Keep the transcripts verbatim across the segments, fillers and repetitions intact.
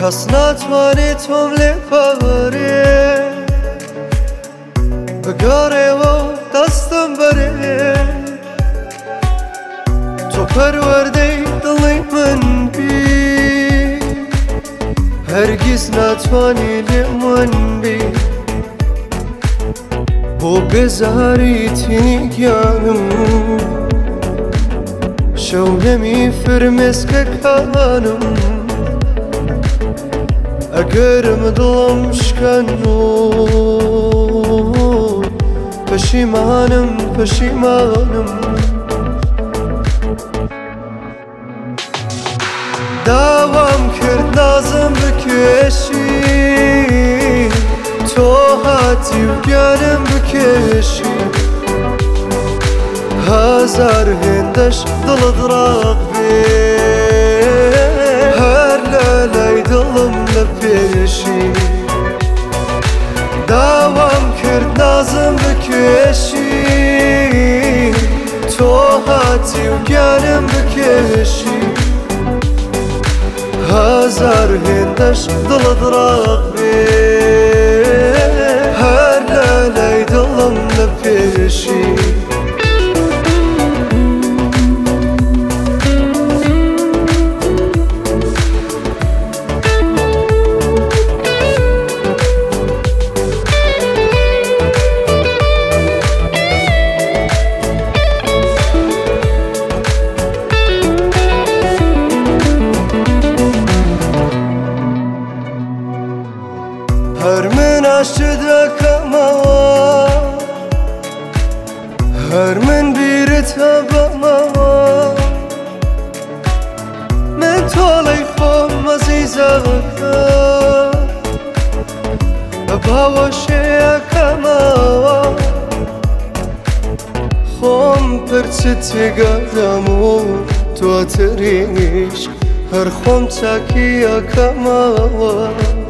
کەس ناتوانێت تۆم لێ پەڕێ بگەڕێەوە دەستم بەرێ تۆ پەروەردەی دڵی من بی هەرگیز ناتوانی لێمون بی بۆ بێزاری تینی گیانم شەو نەمی فرمێسکەکانم ئەگەرم دڵم شکەن و پەشیمانم پەشیمانم داوام کرد نازم بکێشی تۆ هاتی و گیانم بکێشی هەزار هێندەش دڵت ڕاق بێ هەر لە لای دڵم لە پێشی داوام کرد نازم بکێشی تۆ هاتی و گیانم بکێشی هەزار هێندەش دڵت ڕاق بێ هەر لە لای دڵم لە پێشی هەر من عاشق دەکەمەوە هەر من بیرت هەبەمەوە من تۆڵەی خۆم ئەزیزەکە بە باوەشەیەکەمەوە خۆم پرچت تێگەدەم و دواتریش هەر خۆم چاکیەکەمەوە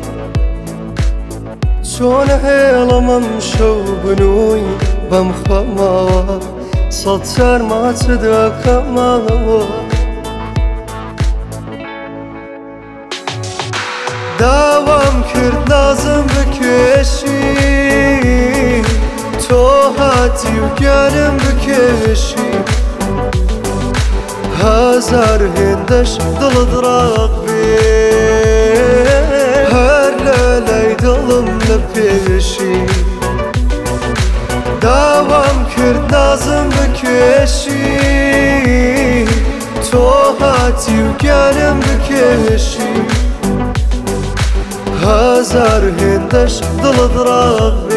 چۆن هێڵەمەم شەو بنووی بەم خەمەوە سەد جار ماچ دەکەمەوە داوام کرد نازم بکێشی تۆ هاتی و گیانم بکێشی هەزار هێندەش دڵت ڕاق بێ هەر لە لای دڵم لە پێشی داوام کرد نازم بکێشی تۆ هاتی و گیانم بکێشی هەزار هێندەش دڵت ڕاق